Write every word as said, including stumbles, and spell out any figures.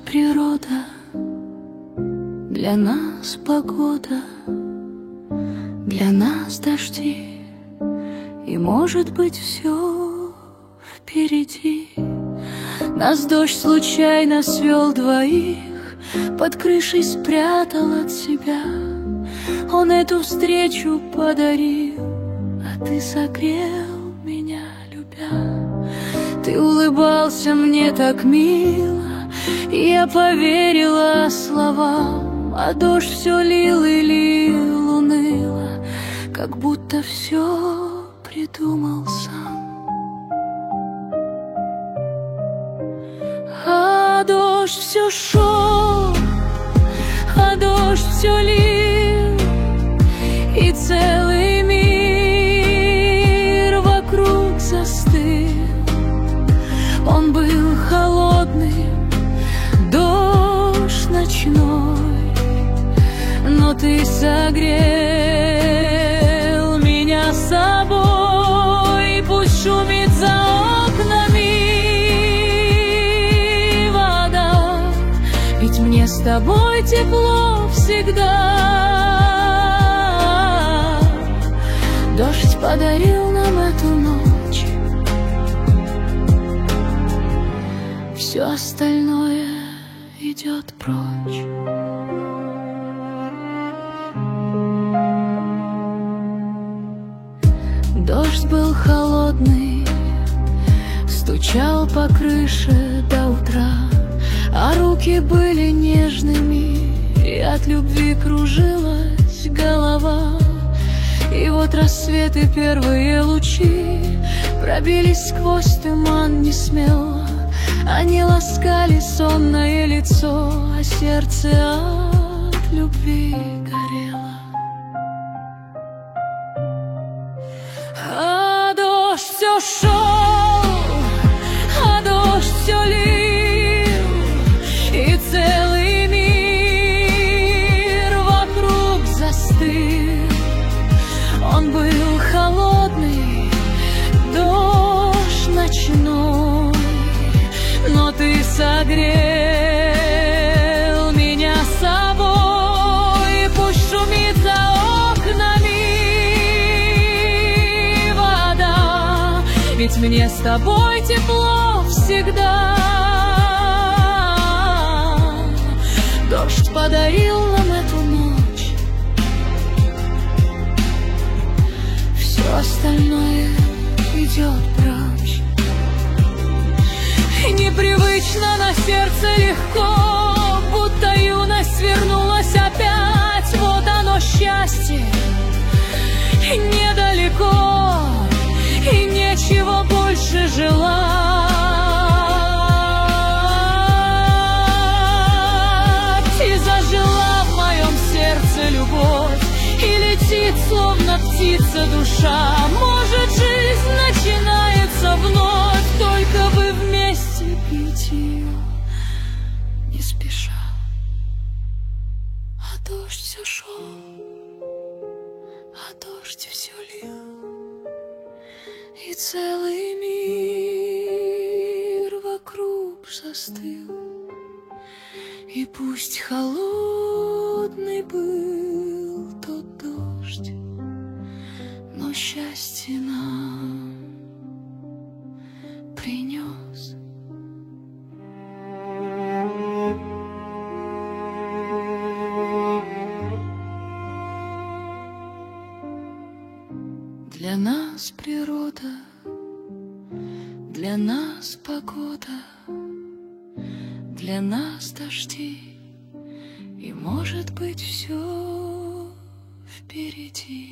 природа, для нас погода, для нас дожди, и, может быть, все впереди. Нас дождь случайно свел двоих, под крышей спрятал от себя. Он эту встречу подарил, а ты согрел меня, любя. Ты улыбался мне так мило, и я поверила словам, а дождь все лил и лил уныло, как будто все придумал сам. А дождь все шел, а дождь все лил, и целый мир вокруг застыл. Он был холодным, дождь ночной, но ты согрел меня собой. Пусть шумит за окнами вода, ведь мне с тобой тепло всегда. Дождь подарил нам эту ночь, все остальное идет прочь. Дождь был холодный, стучал по крыше до утра, а руки были нежными, и от любви кружилась голова. И вот рассвет и первые лучи пробились сквозь туман несмело. Они ласкали сонное лицо, а сердце от любви горело. А дождь все шел, а дождь все лил, и целый мир вокруг застыл. Он был холодный, дождь ночной, но ты согрел меня собой. Пусть шумит за окнами вода, ведь мне с тобой тепло всегда. Дождь подарил нам эту ночь, все остальное идет прочь. Непривычно, на сердце легко, будто юность вернулась опять. Вот оно счастье, недалеко, и нечего больше желать. И зажила в моем сердце любовь, и летит, словно птица, душа. Может, жизнь начинается вновь, только бы вместе пить ее не спеша. А дождь все шел, а дождь все лил, и целый мир вокруг застыл. И пусть холодный был тот дождь, но счастье нам принес. Для нас природа, для нас погода, для нас дожди, и, может быть, все впереди.